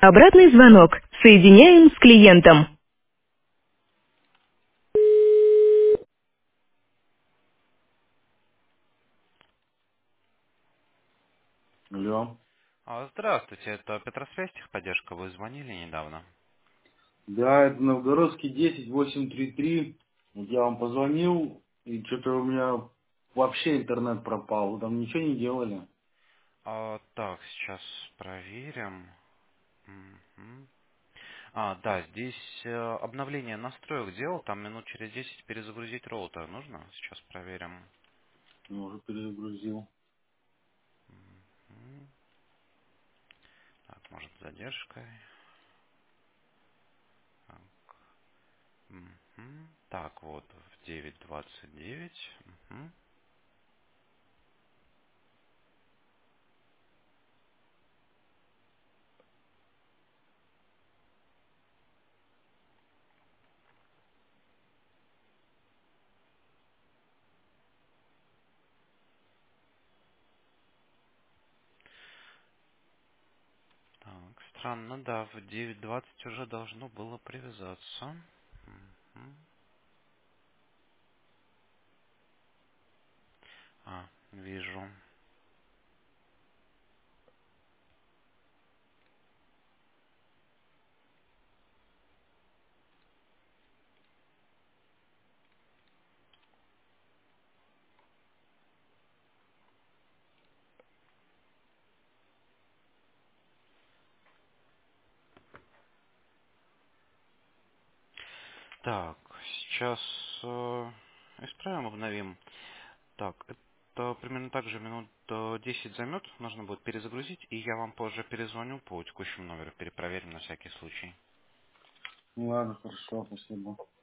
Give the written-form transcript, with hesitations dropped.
Обратный звонок. Соединяем с клиентом. Алло. Здравствуйте, это Петросвязь, техподдержка. Вы звонили недавно? Да, это Новгородский 10833. Вот я вам позвонил, и что-то у меня вообще интернет пропал. Вы там ничего не делали? Так, сейчас проверим. Мгм. Да, здесь обновление настроек делал, там минут через 10 перезагрузить роутер. Нужно? Сейчас проверим. Я уже перезагрузил. М, Так, может, с задержкой. Так, Так, вот, в 9:29. Мгм. Так, странно, да, в 9:20 уже должно было привязаться. Мгм. Вижу. Так, сейчас исправим, обновим. Так, это примерно так же минут 10 займет. Нужно будет перезагрузить, и я вам позже перезвоню по текущему номеру. Перепроверим на всякий случай. Ну ладно, хорошо, спасибо.